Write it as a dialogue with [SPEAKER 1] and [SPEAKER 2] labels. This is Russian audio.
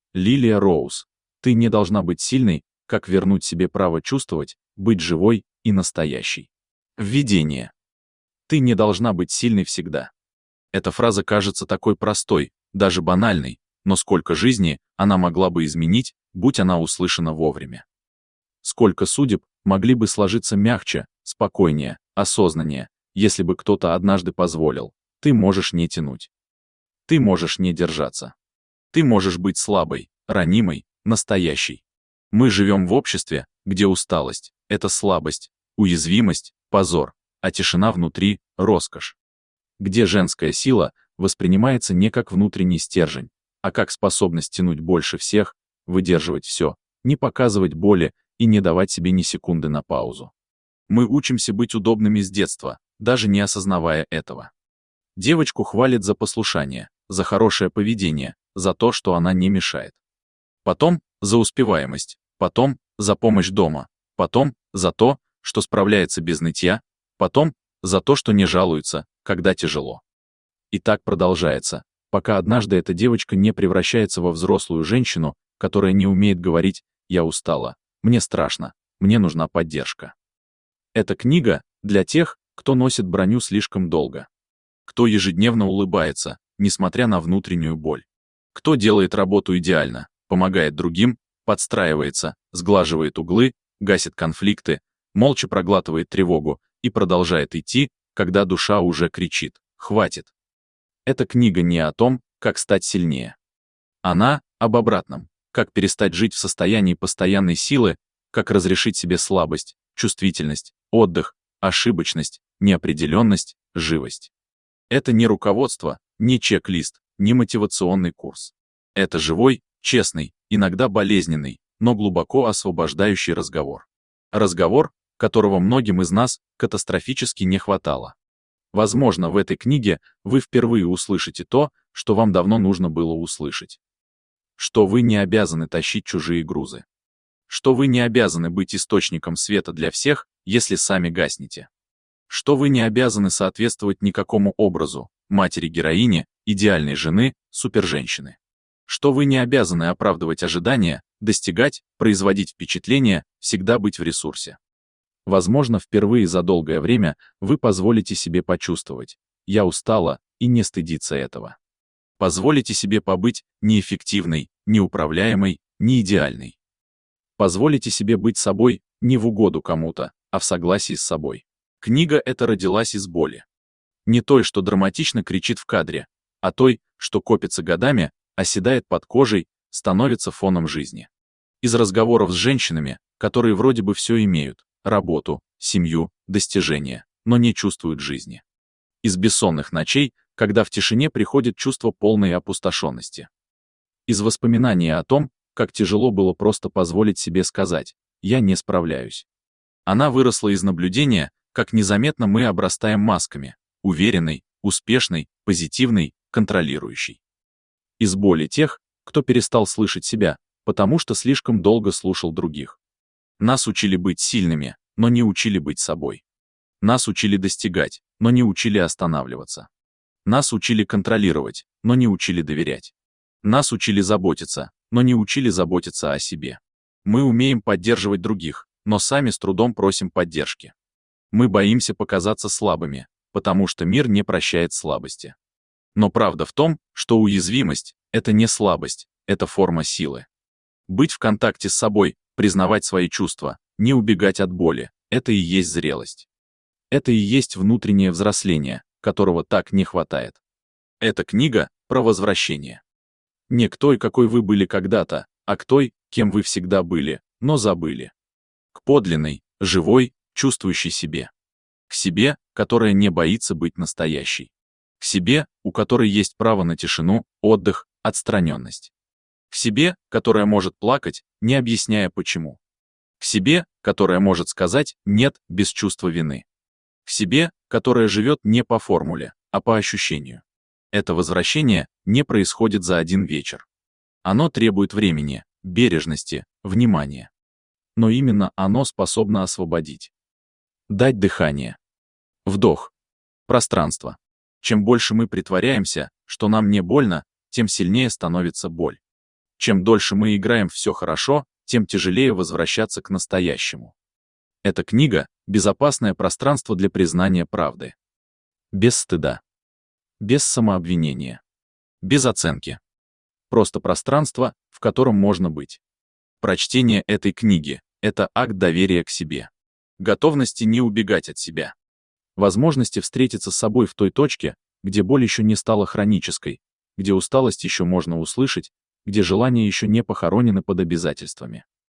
[SPEAKER 1] Лилия Роуз. Ты не должна быть сильной, как вернуть себе право чувствовать, быть живой и настоящей. Введение. Ты не должна быть сильной всегда. Эта фраза кажется такой простой, даже банальной, но сколько жизни она могла бы изменить, будь она услышана вовремя. Сколько судеб могли бы сложиться мягче, спокойнее, осознаннее, если бы кто-то однажды позволил. Ты можешь не тянуть. Ты можешь не держаться. Ты можешь быть слабой, ранимой, настоящей. Мы живем в обществе, где усталость — это слабость, уязвимость — позор, а тишина внутри — роскошь. Где женская сила воспринимается не как внутренний стержень, а как способность тянуть больше всех, выдерживать все, не показывать боли и не давать себе ни секунды на паузу. Мы учимся быть удобными с детства, даже не осознавая этого. Девочку хвалят за послушание, за хорошее поведение, за то, что она не мешает. Потом за успеваемость, потом за помощь дома, потом за то, что справляется без нытья, потом за то, что не жалуется, когда тяжело. И так продолжается, пока однажды эта девочка не превращается во взрослую женщину, которая не умеет говорить «я устала», «мне страшно», «мне нужна поддержка». Эта книга для тех, кто носит броню слишком долго. Кто ежедневно улыбается, несмотря на внутреннюю боль. Кто делает работу идеально, помогает другим, подстраивается, сглаживает углы, гасит конфликты, молча проглатывает тревогу и продолжает идти, когда душа уже кричит «хватит». Эта книга не о том, как стать сильнее. Она об обратном, как перестать жить в состоянии постоянной силы, как разрешить себе слабость, чувствительность, отдых, ошибочность, неопределенность, живость. Это не руководство, не чек-лист, не мотивационный курс. Это живой, честный, иногда болезненный, но глубоко освобождающий разговор. Разговор, которого многим из нас катастрофически не хватало. Возможно, в этой книге вы впервые услышите то, что вам давно нужно было услышать. Что вы не обязаны тащить чужие грузы. Что вы не обязаны быть источником света для всех, если сами гаснете. Что вы не обязаны соответствовать никакому образу матери-героини, идеальной жены, суперженщины. Что вы не обязаны оправдывать ожидания, достигать, производить впечатление, всегда быть в ресурсе. Возможно, впервые за долгое время вы позволите себе почувствовать «я устала» и не стыдиться этого. Позволите себе побыть неэффективной, неуправляемой, неидеальной. Позволите себе быть собой не в угоду кому-то, а в согласии с собой. Книга эта родилась из боли. Не той, что драматично кричит в кадре, а той, что копится годами, оседает под кожей, становится фоном жизни. Из разговоров с женщинами, которые вроде бы все имеют, работу, семью, достижения, но не чувствуют жизни. Из бессонных ночей, когда в тишине приходит чувство полной опустошенности. Из воспоминаний о том, как тяжело было просто позволить себе сказать «я не справляюсь». Она выросла из наблюдения, как незаметно мы обрастаем масками, уверенной, успешной, позитивной, контролирующей. Из боли тех, кто перестал слышать себя, потому что слишком долго слушал других. Нас учили быть сильными, но не учили быть собой. Нас учили достигать, но не учили останавливаться. Нас учили контролировать, но не учили доверять. Нас учили заботиться, но не учили заботиться о себе. Мы умеем поддерживать других, но сами с трудом просим поддержки. Мы боимся показаться слабыми, потому что мир не прощает слабости. Но правда в том, что уязвимость — это не слабость, это форма силы. Быть в контакте с собой, признавать свои чувства, не убегать от боли — это и есть зрелость. Это и есть внутреннее взросление, которого так не хватает. Эта книга про возвращение. Не к той, какой вы были когда-то, а к той, кем вы всегда были, но забыли. К подлинной, живой, чувствующей себе. К себе, которая не боится быть настоящей. К себе, у которой есть право на тишину, отдых, отстраненность. К себе, которая может плакать, не объясняя почему. К себе, которая может сказать «нет» без чувства вины. К себе, которая живет не по формуле, а по ощущению. Это возвращение не происходит за один вечер. Оно требует времени, бережности, внимания. Но именно оно способно освободить. Дать дыхание. Вдох. Пространство. Чем больше мы притворяемся, что нам не больно, тем сильнее становится боль. Чем дольше мы играем «все хорошо», тем тяжелее возвращаться к настоящему. Эта книга — безопасное пространство для признания правды. Без стыда. Без самообвинения. Без оценки. Просто пространство, в котором можно быть. Прочтение этой книги — это акт доверия к себе. Готовности не убегать от себя. Возможности встретиться с собой в той точке, где боль еще не стала хронической, где усталость еще можно услышать, где желания еще не похоронены под обязательствами.